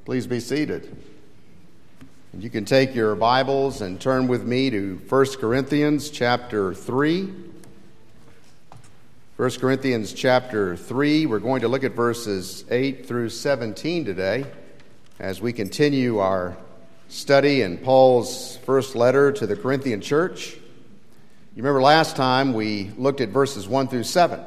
Please be seated. And you can take your Bibles and turn with me to 1 Corinthians chapter 3. 1 Corinthians chapter 3, we're going to look at verses 8 through 17 today as we continue our study in Paul's first letter to the Corinthian church. You remember last time we looked at verses 1 through 7.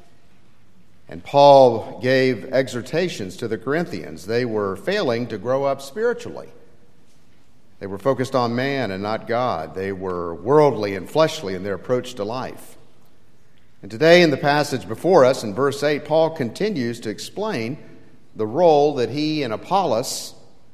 And Paul gave exhortations to the Corinthians. They were failing to grow up spiritually. They were focused on man and not God. They were worldly and fleshly in their approach to life. And today in the passage before us, in verse 8, Paul continues to explain the role that he and Apollos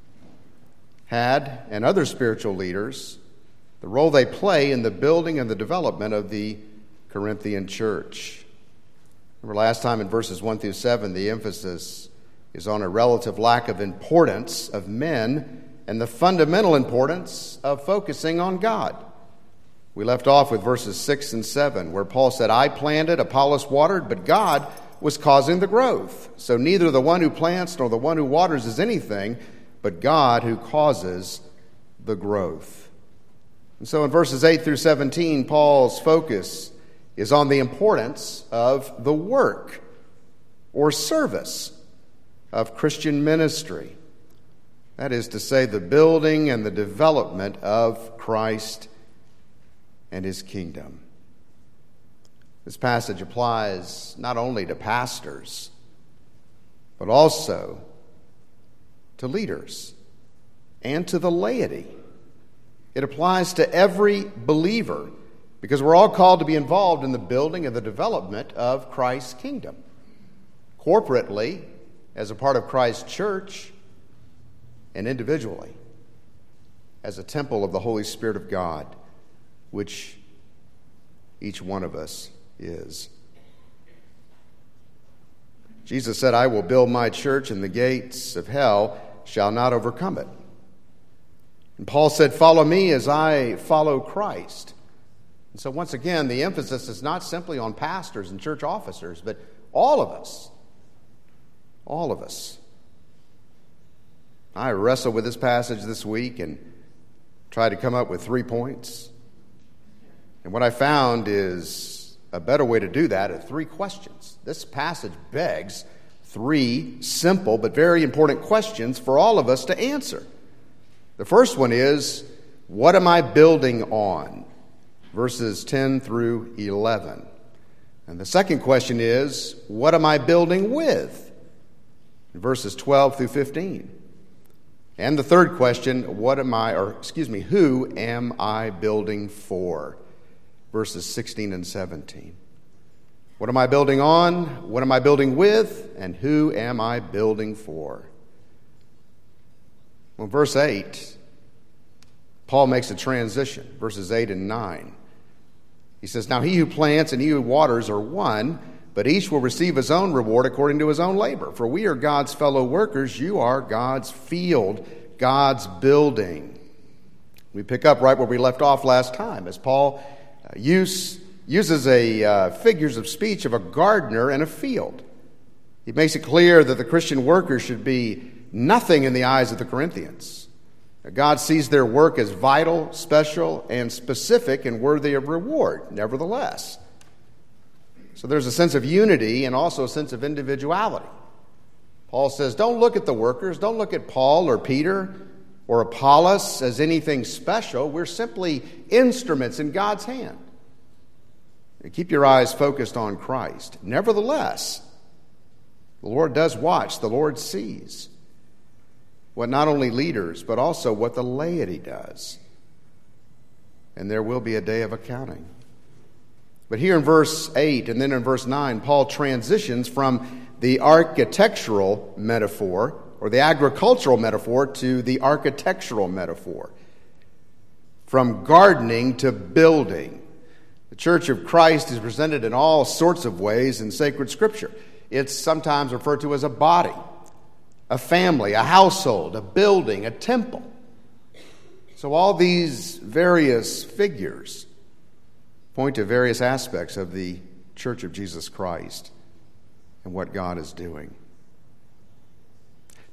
had, and other spiritual leaders, the role they play in the building and the development of the Corinthian church. Remember last time in verses 1 through 7, the emphasis is on a relative lack of importance of men and the fundamental importance of focusing on God. We left off with verses 6 and 7, where Paul said, I planted, Apollos watered, but God was causing the growth. So neither the one who plants nor the one who waters is anything, but God who causes the growth. And so in verses 8 through 17, Paul's focus is on the importance of the work or service of Christian ministry. That is to say, the building and the development of Christ and his kingdom. This passage applies not only to pastors, but also to leaders and to the laity. It applies to every believer, because we're all called to be involved in the building and the development of Christ's kingdom. Corporately, as a part of Christ's church, and individually, as a temple of the Holy Spirit of God, which each one of us is. Jesus said, I will build my church, and the gates of hell shall not overcome it. And Paul said, follow me as I follow Christ. And so once again, the emphasis is not simply on pastors and church officers, but all of us. All of us. I wrestled with this passage this week and tried to come up with 3 points. And what I found is a better way to do that are 3 questions. This passage begs 3 simple but very important questions for all of us to answer. The first one is, what am I building on? Verses 10 through 11. And the second question is, what am I building with? Verses 12 through 15. And the third question, who am I building for? Verses 16 and 17. What am I building on? What am I building with? And who am I building for? Well, verse 8, Paul makes a transition, verses 8 and 9. He says, now he who plants and he who waters are one, but each will receive his own reward according to his own labor. For we are God's fellow workers, you are God's field, God's building. We pick up right where we left off last time, as Paul uses figures of speech of a gardener and a field. He makes it clear that the Christian workers should be nothing in the eyes of the Corinthians. God sees their work as vital, special, and specific and worthy of reward, nevertheless. So there's a sense of unity and also a sense of individuality. Paul says, don't look at the workers, don't look at Paul or Peter or Apollos as anything special. We're simply instruments in God's hand. And keep your eyes focused on Christ. Nevertheless, the Lord does watch, the Lord sees what not only leaders, but also what the laity does. And there will be a day of accounting. But here in verse 8 and then in verse 9, Paul transitions from the architectural metaphor, or the agricultural metaphor, to the architectural metaphor. From gardening to building. The Church of Christ is presented in all sorts of ways in sacred Scripture. It's sometimes referred to as a body, a family, a household, a building, a temple. So all these various figures point to various aspects of the Church of Jesus Christ and what God is doing.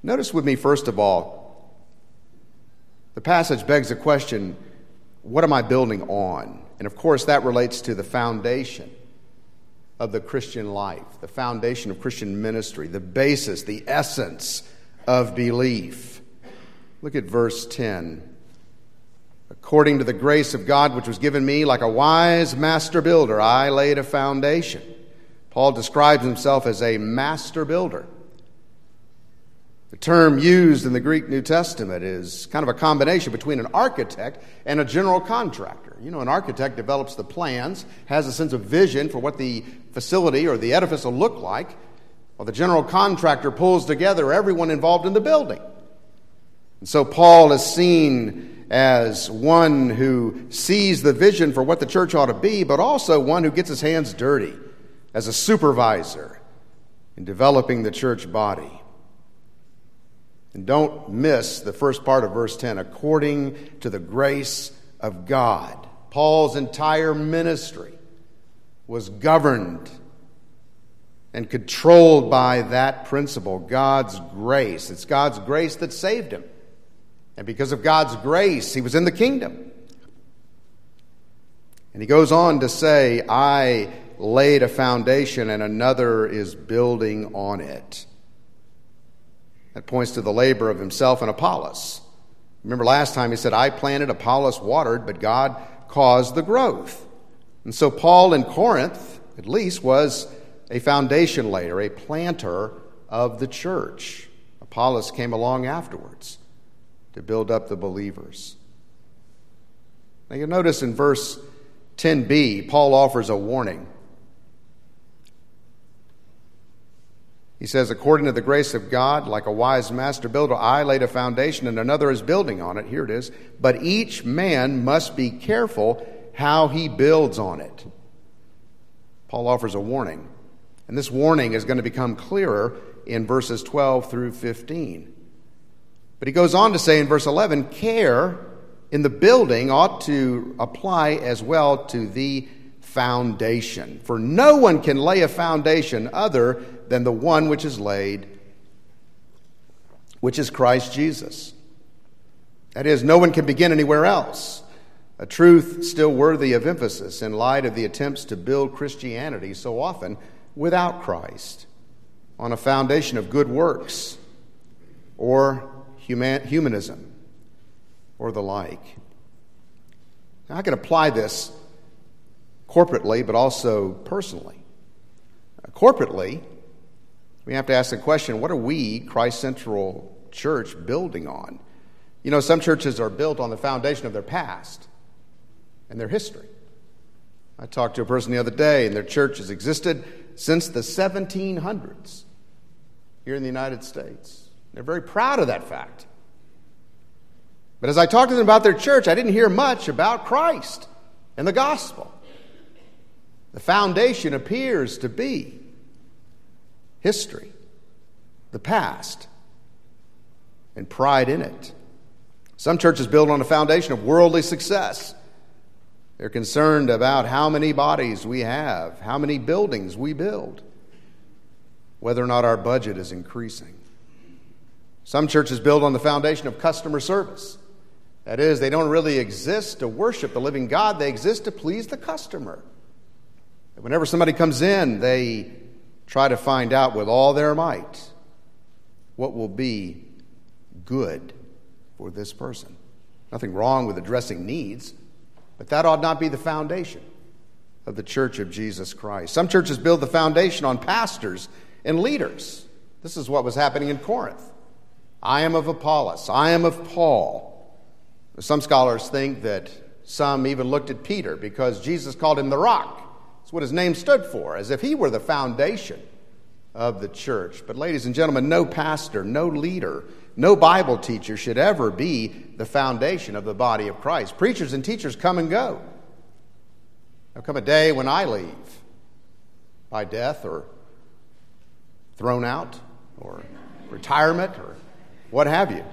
Notice with me, first of all, the passage begs the question, what am I building on? And of course, that relates to the foundation of the Christian life, the foundation of Christian ministry, the basis, the essence of belief. Look at verse 10. According to the grace of God which was given me, like a wise master builder, I laid a foundation. Paul describes himself as a master builder. The term used in the Greek New Testament is kind of a combination between an architect and a general contractor. You know, an architect develops the plans, has a sense of vision for what the facility or the edifice will look like, while the general contractor pulls together everyone involved in the building. And so Paul is seen as one who sees the vision for what the church ought to be, but also one who gets his hands dirty as a supervisor in developing the church body. And don't miss the first part of verse 10, according to the grace of God. Paul's entire ministry was governed and controlled by that principle, God's grace. It's God's grace that saved him. And because of God's grace, he was in the kingdom. And he goes on to say, I laid a foundation and another is building on it. That points to the labor of himself and Apollos. Remember last time he said, I planted, Apollos watered, but God caused the growth. And so Paul in Corinth, at least, was a foundation layer, a planter of the church. Apollos came along afterwards to build up the believers. Now you'll notice in verse 10b, Paul offers a warning. He says, according to the grace of God, like a wise master builder, I laid a foundation and another is building on it. Here it is. But each man must be careful how he builds on it. Paul offers a warning. And this warning is going to become clearer in verses 12 through 15. But he goes on to say in verse 11, care in the building ought to apply as well to the foundation. For no one can lay a foundation other than the one which is laid, which is Christ Jesus. That is, no one can begin anywhere else. A truth still worthy of emphasis in light of the attempts to build Christianity so often without Christ, on a foundation of good works or humanism or the like. Now, I can apply this corporately, but also personally. Corporately, we have to ask the question, what are we, Christ Central Church, building on? You know, some churches are built on the foundation of their past and their history. I talked to a person the other day, and their church has existed since the 1700s here in the United States. They're very proud of that fact. But as I talked to them about their church, I didn't hear much about Christ and the gospel. The foundation appears to be history, the past, and pride in it. Some churches build on a foundation of worldly success. They're concerned about how many bodies we have, how many buildings we build, whether or not our budget is increasing. Some churches build on the foundation of customer service. That is, they don't really exist to worship the living God, they exist to please the customer. And whenever somebody comes in, they try to find out with all their might what will be good for this person. Nothing wrong with addressing needs, but that ought not be the foundation of the Church of Jesus Christ. Some churches build the foundation on pastors and leaders. This is what was happening in Corinth. I am of Apollos. I am of Paul. Some scholars think that some even looked at Peter because Jesus called him the rock. That's what his name stood for, as if he were the foundation of the church. But ladies and gentlemen, no pastor, no leader, no Bible teacher should ever be the foundation of the body of Christ. Preachers and teachers come and go. There'll come a day when I leave by death or thrown out or retirement or what have you.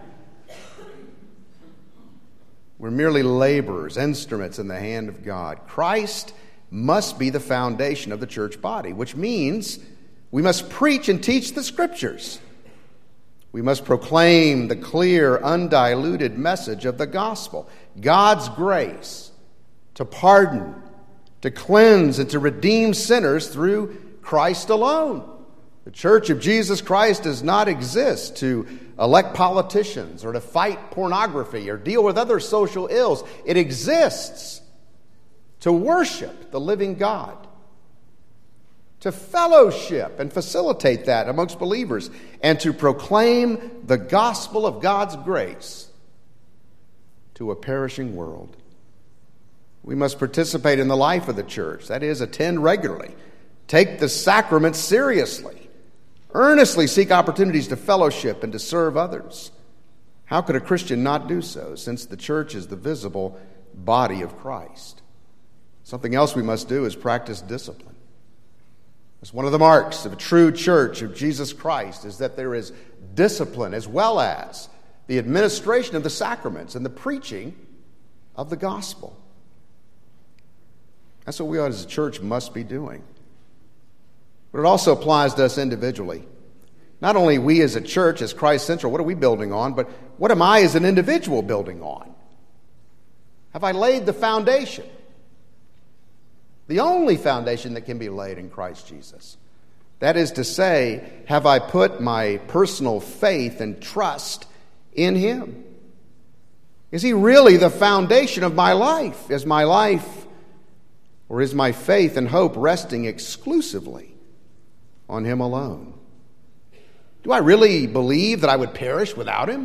We're merely laborers, instruments in the hand of God. Christ must be the foundation of the church body, which means we must preach and teach the Scriptures. We must proclaim the clear, undiluted message of the gospel. God's grace to pardon, to cleanse, and to redeem sinners through Christ alone. The Church of Jesus Christ does not exist to elect politicians or to fight pornography or deal with other social ills. It exists to worship the living God, to fellowship and facilitate that amongst believers, and to proclaim the gospel of God's grace to a perishing world. We must participate in the life of the church. That is, attend regularly, take the sacraments seriously, earnestly seek opportunities to fellowship and to serve others. How could a Christian not do so, since the church is the visible body of Christ? Something else we must do is practice discipline. It's one of the marks of a true church of Jesus Christ is that there is discipline as well as the administration of the sacraments and the preaching of the gospel. That's what we as a church must be doing. But it also applies to us individually. Not only we as a church, as Christ Central, what are we building on, but what am I as an individual building on? Have I laid the foundation? The only foundation that can be laid in Christ Jesus. That is to say, have I put my personal faith and trust in Him? Is He really the foundation of my life? Is my life, or is my faith and hope resting exclusively on Him alone? Do I really believe that I would perish without Him?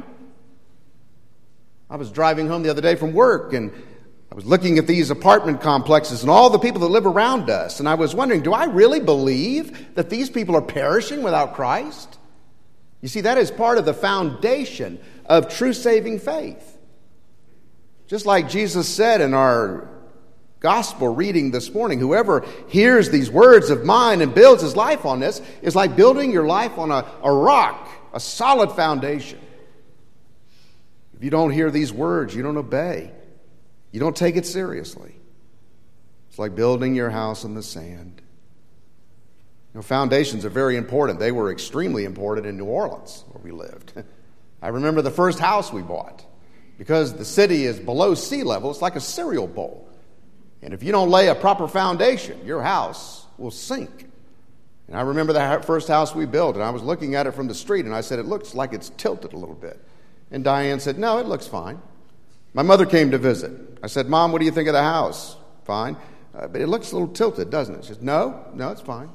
I was driving home the other day from work, and I was looking at these apartment complexes and all the people that live around us, and I was wondering, do I really believe that these people are perishing without Christ? You see, that is part of the foundation of true saving faith. Just like Jesus said in our gospel reading this morning, whoever hears these words of mine and builds his life on this is like building your life on a rock, a solid foundation. If you don't hear these words, you don't obey. You don't take it seriously. It's like building your house on the sand. You know, foundations are very important. They were extremely important in New Orleans, where we lived. I remember the first house we bought. Because the city is below sea level, it's like a cereal bowl. And if you don't lay a proper foundation, your house will sink. And I remember the first house we built, and I was looking at it from the street, and I said, it looks like it's tilted a little bit. And Diane said, no, it looks fine. My mother came to visit. I said, Mom, what do you think of the house? Fine. But it looks a little tilted, doesn't it? She said, no, it's fine.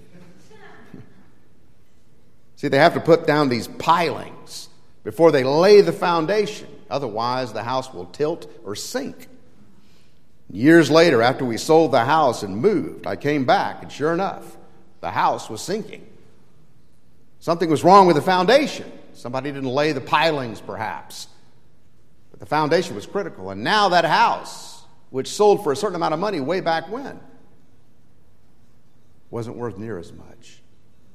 See, they have to put down these pilings before they lay the foundation. Otherwise, the house will tilt or sink. Years later, after we sold the house and moved, I came back, and sure enough, the house was sinking. Something was wrong with the foundation. Somebody didn't lay the pilings, perhaps. But the foundation was critical. And now that house, which sold for a certain amount of money way back when, wasn't worth near as much.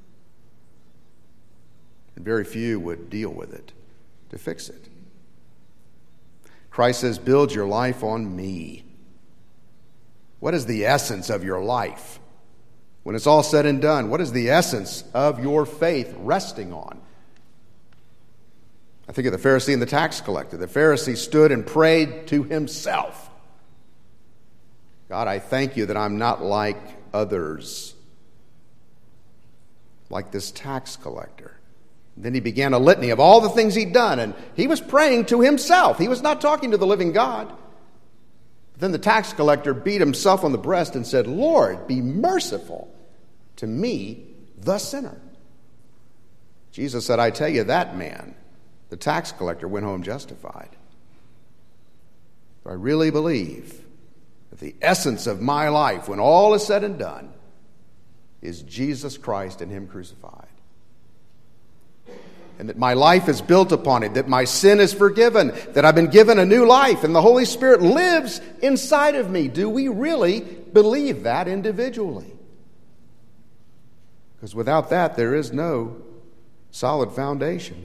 And very few would deal with it to fix it. Christ says, build your life on me. What is the essence of your life? When it's all said and done, what is the essence of your faith resting on? I think of the Pharisee and the tax collector. The Pharisee stood and prayed to himself. God, I thank you that I'm not like others, like this tax collector. Then he began a litany of all the things he'd done, and he was praying to himself. He was not talking to the living God. But then the tax collector beat himself on the breast and said, Lord, be merciful to me, the sinner. Jesus said, I tell you, that man, the tax collector, went home justified. I really believe that the essence of my life, when all is said and done, is Jesus Christ and Him crucified. And that my life is built upon it, that my sin is forgiven, that I've been given a new life, and the Holy Spirit lives inside of me. Do we really believe that individually? Because without that, there is no solid foundation.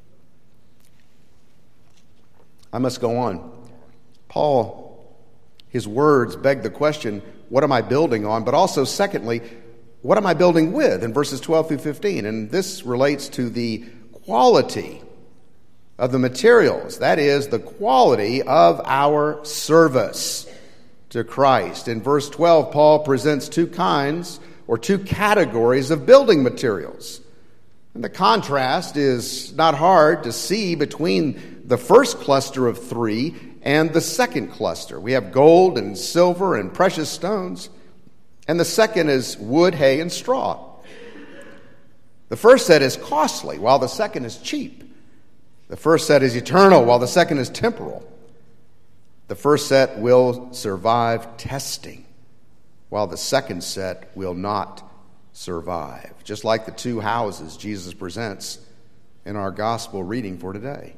I must go on. Paul, his words beg the question, what am I building on? But also, secondly, what am I building with in verses 12 through 15? And this relates to the quality of the materials. That is, the quality of our service to Christ. In verse 12, Paul presents two categories of building materials. And the contrast is not hard to see between the first cluster of three and the second cluster. We have gold and silver and precious stones, and the second is wood, hay, and straw. The first set is costly, while the second is cheap. The first set is eternal, while the second is temporal. The first set will survive testing, while the second set will not survive. Just like the two houses Jesus presents in our gospel reading for today.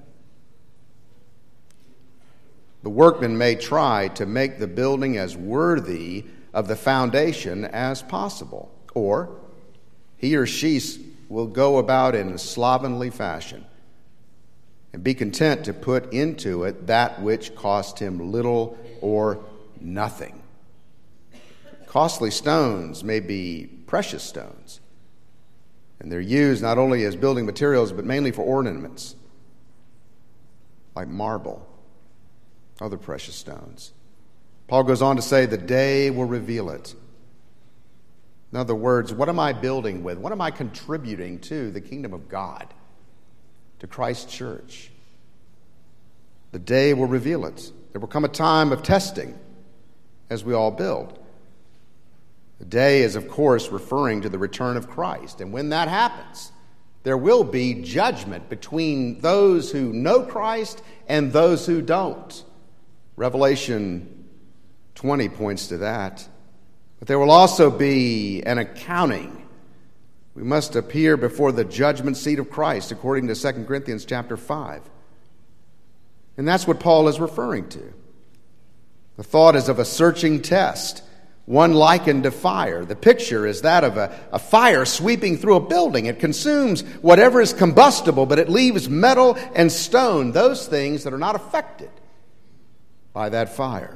The workman may try to make the building as worthy of the foundation as possible, or he or she will go about in a slovenly fashion and be content to put into it that which cost him little or nothing. Costly stones may be precious stones, and they're used not only as building materials but mainly for ornaments, like marble, other precious stones. Paul goes on to say, the day will reveal it. In other words, what am I building with? What am I contributing to the kingdom of God, to Christ's church? The day will reveal it. There will come a time of testing as we all build. The day is, of course, referring to the return of Christ. And when that happens, there will be judgment between those who know Christ and those who don't. Revelation 20 points to that. But there will also be an accounting. We must appear before the judgment seat of Christ, according to 2 Corinthians chapter 5. And that's what Paul is referring to. The thought is of a searching test, one likened to fire. The picture is that of a fire sweeping through a building. It consumes whatever is combustible, but it leaves metal and stone, those things that are not affected by that fire.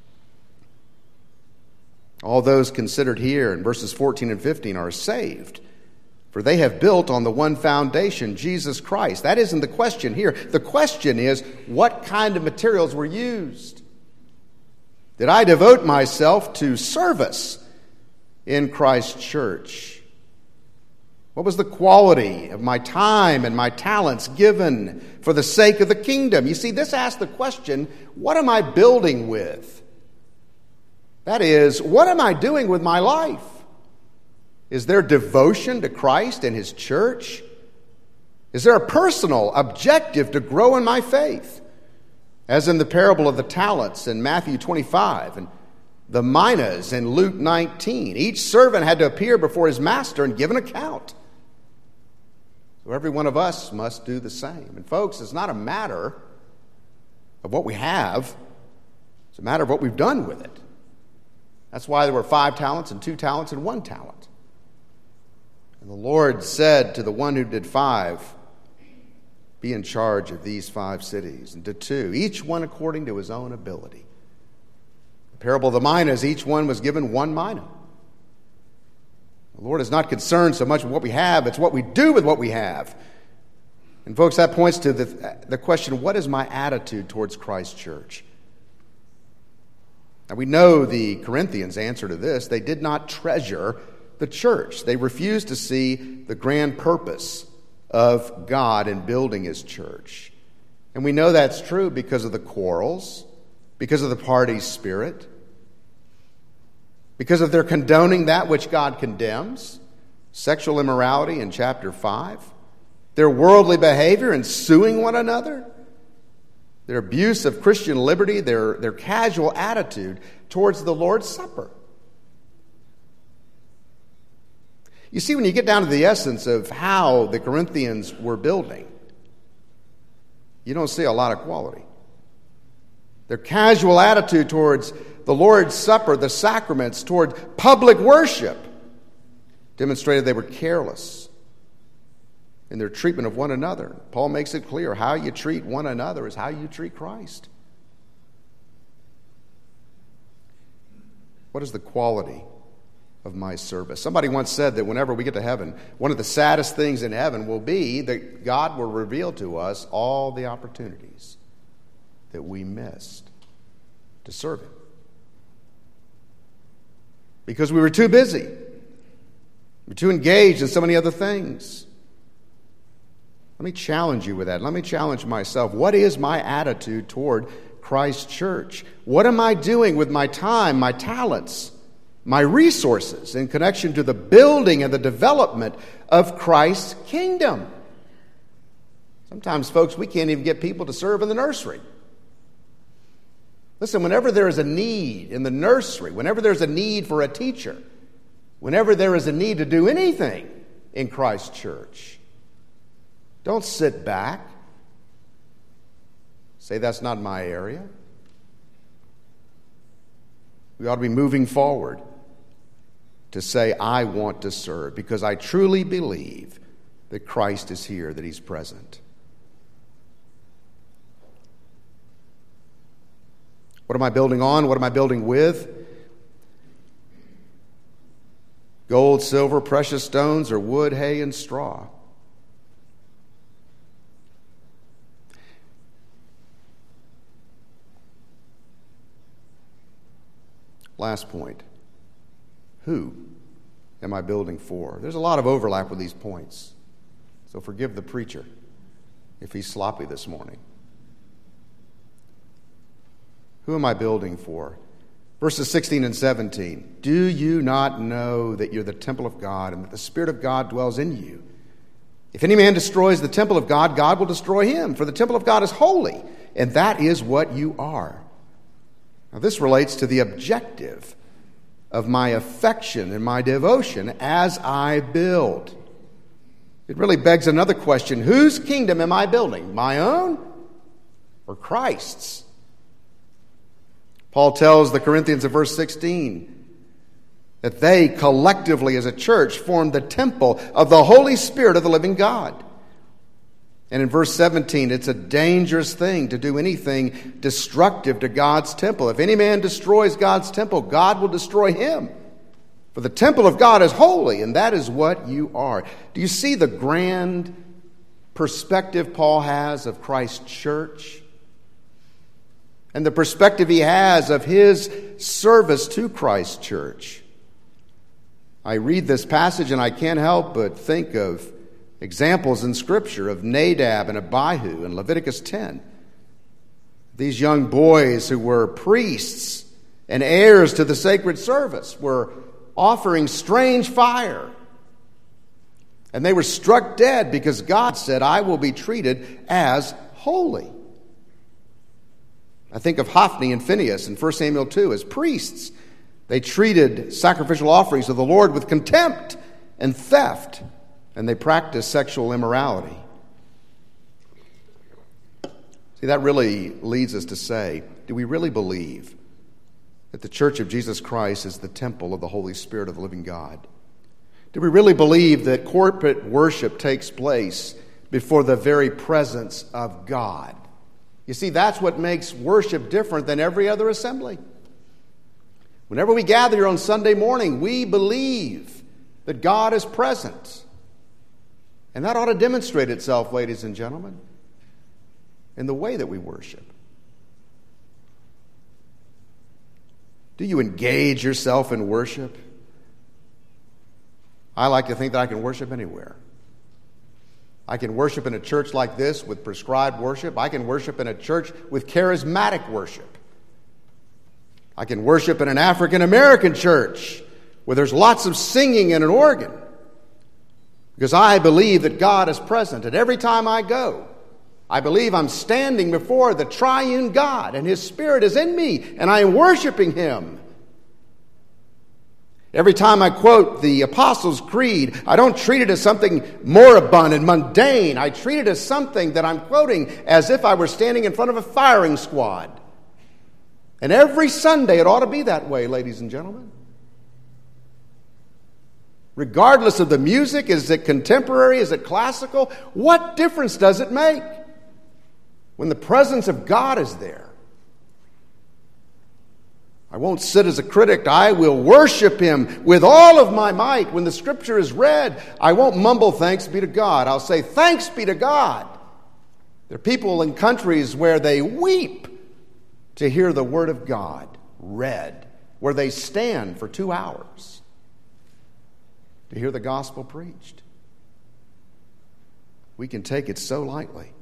All those considered here in verses 14 and 15 are saved, for they have built on the one foundation, Jesus Christ. That isn't the question here. The question is, what kind of materials were used? Did I devote myself to service in Christ's church? What was the quality of my time and my talents given for the sake of the kingdom? You see, this asks the question, what am I building with? That is, what am I doing with my life? Is there devotion to Christ and His church? Is there a personal objective to grow in my faith? As in the parable of the talents in Matthew 25 and the minas in Luke 19. Each servant had to appear before his master and give an account. So every one of us must do the same. And folks, it's not a matter of what we have. It's a matter of what we've done with it. That's why there were 5 talents and 2 talents and 1 talent. And the Lord said to the one who did 5, be in charge of these 5 cities, and to 2, each one according to his own ability. The parable of the minas, each one was given 1 mina. The Lord is not concerned so much with what we have, it's what we do with what we have. And folks, that points to the question, what is my attitude towards Christ's church? Now we know the Corinthians' answer to this. They did not treasure the church. They refused to see the grand purpose of God in building His church. And we know that's true because of the quarrels, because of the party spirit, because of their condoning that which God condemns, sexual immorality in chapter 5, their worldly behavior in suing one another, their abuse of Christian liberty, their casual attitude towards the Lord's Supper. You see, when you get down to the essence of how the Corinthians were building, you don't see a lot of quality. Their casual attitude towards the Lord's Supper, the sacraments, toward public worship, demonstrated they were careless in their treatment of one another. Paul makes it clear, how you treat one another is how you treat Christ. What is the quality of my service. Somebody once said that whenever we get to heaven, one of the saddest things in heaven will be that God will reveal to us all the opportunities that we missed to serve Him. Because we were too busy. We were too engaged in so many other things. Let me challenge you with that. Let me challenge myself. What is my attitude toward Christ's church? What am I doing with my time, my talents, my resources in connection to the building and the development of Christ's kingdom? Sometimes, folks, we can't even get people to serve in the nursery. Listen, whenever there is a need in the nursery, whenever there's a need for a teacher, whenever there is a need to do anything in Christ's church, don't sit back. Say, that's not my area. We ought to be moving forward to say, I want to serve, because I truly believe that Christ is here, that He's present. What am I building on? What am I building with? Gold, silver, precious stones, or wood, hay, and straw? Last point. Who am I building for? There's a lot of overlap with these points. So forgive the preacher if he's sloppy this morning. Who am I building for? Verses 16 and 17. Do you not know that you're the temple of God and that the Spirit of God dwells in you? If any man destroys the temple of God, God will destroy him. For the temple of God is holy, and that is what you are. Now, this relates to the objective of my affection and my devotion as I build. It really begs another question. Whose kingdom am I building? My own or Christ's? Paul tells the Corinthians in verse 16 that they collectively as a church form the temple of the Holy Spirit of the living God. And in verse 17, it's a dangerous thing to do anything destructive to God's temple. If any man destroys God's temple, God will destroy him. For the temple of God is holy, and that is what you are. Do you see the grand perspective Paul has of Christ's church? And the perspective he has of his service to Christ's church? I read this passage and I can't help but think of examples in Scripture of Nadab and Abihu in Leviticus 10. These young boys who were priests and heirs to the sacred service were offering strange fire. And they were struck dead because God said, I will be treated as holy. I think of Hophni and Phinehas in 1 Samuel 2 as priests. They treated sacrificial offerings of the Lord with contempt and theft, and they practiced sexual immorality. See, that really leads us to say, do we really believe that the Church of Jesus Christ is the temple of the Holy Spirit of the living God? Do we really believe that corporate worship takes place before the very presence of God? You see, that's what makes worship different than every other assembly. Whenever we gather here on Sunday morning, we believe that God is present. And that ought to demonstrate itself, ladies and gentlemen, in the way that we worship. Do you engage yourself in worship? I like to think that I can worship anywhere. I can worship in a church like this with prescribed worship. I can worship in a church with charismatic worship. I can worship in an African American church where there's lots of singing and an organ. Because I believe that God is present. And every time I go, I believe I'm standing before the triune God and His Spirit is in me and I am worshiping Him. Every time I quote the Apostles' Creed, I don't treat it as something moribund and mundane. I treat it as something that I'm quoting as if I were standing in front of a firing squad. And every Sunday it ought to be that way, ladies and gentlemen. Regardless of the music, is it contemporary, is it classical? What difference does it make when the presence of God is there? I won't sit as a critic. I will worship him with all of my might. When the scripture is read, I won't mumble thanks be to God. I'll say thanks be to God. There are people in countries where they weep to hear the word of God read, where they stand for 2 hours to hear the gospel preached. We can take it so lightly.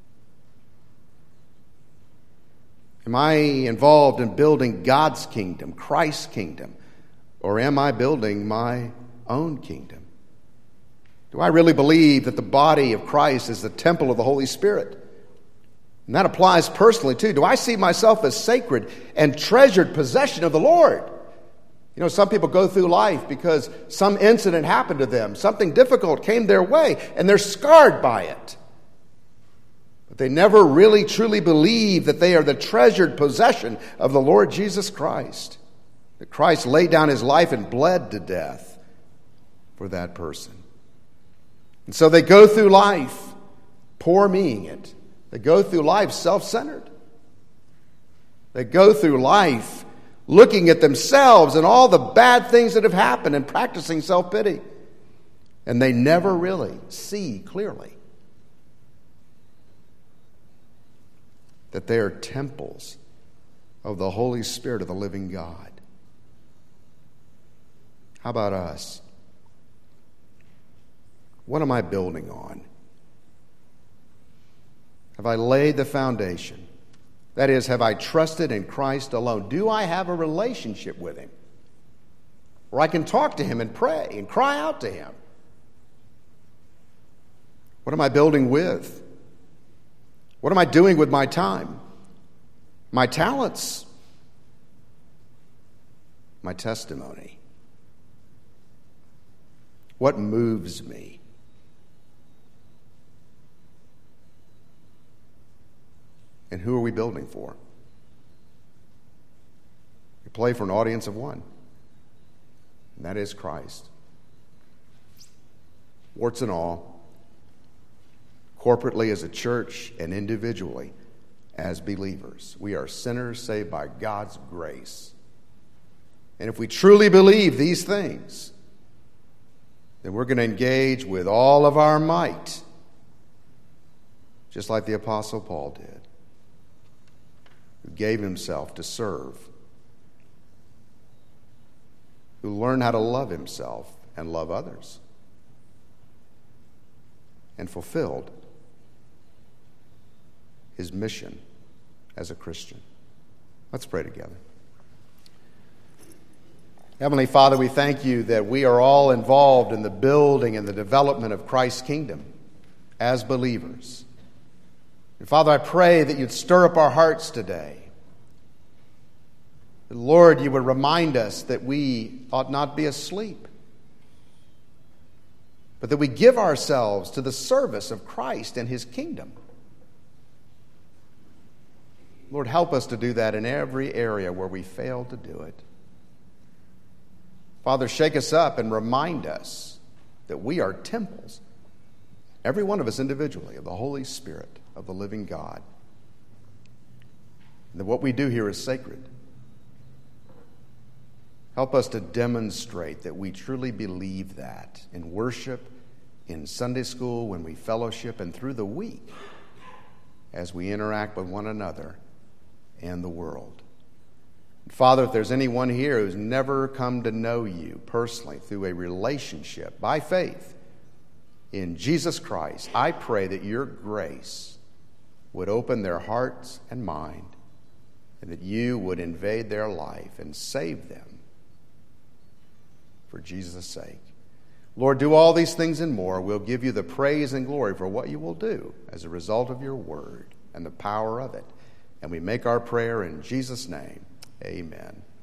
Am I involved in building God's kingdom, Christ's kingdom, or am I building my own kingdom? Do I really believe that the body of Christ is the temple of the Holy Spirit? And that applies personally too. Do I see myself as sacred and treasured possession of the Lord? You know, some people go through life because some incident happened to them, something difficult came their way, and they're scarred by it. But they never really truly believe that they are the treasured possession of the Lord Jesus Christ. That Christ laid down his life and bled to death for that person. And so they go through life poor meing it. They go through life self-centered. They go through life looking at themselves and all the bad things that have happened and practicing self-pity. And they never really see clearly that they are temples of the Holy Spirit of the living God. How about us? What am I building on? Have I laid the foundation? That is, have I trusted in Christ alone? Do I have a relationship with him? Where I can talk to him and pray and cry out to him? What am I building with? What am I doing with my time? My talents? My testimony? What moves me? And who are we building for? We play for an audience of one, and that is Christ. Warts and all, corporately as a church and individually as believers, we are sinners saved by God's grace. And if we truly believe these things, then we're going to engage with all of our might, just like the Apostle Paul did, who gave himself to serve, who learned how to love himself and love others, and fulfilled his mission as a Christian. Let's pray together. Heavenly Father, we thank you that we are all involved in the building and the development of Christ's kingdom as believers. And Father, I pray that you'd stir up our hearts today. That, Lord, you would remind us that we ought not be asleep, but that we give ourselves to the service of Christ and his kingdom. Lord, help us to do that in every area where we fail to do it. Father, shake us up and remind us that we are temples, every one of us individually, of the Holy Spirit of the living God. And that what we do here is sacred. Help us to demonstrate that we truly believe that in worship, in Sunday school, when we fellowship, and through the week as we interact with one another and the world. Father, if there's anyone here who's never come to know you personally through a relationship by faith in Jesus Christ, I pray that your grace would open their hearts and mind, and that you would invade their life and save them for Jesus' sake. Lord, do all these things and more. We'll give you the praise and glory for what you will do as a result of your word and the power of it. And we make our prayer in Jesus' name. Amen.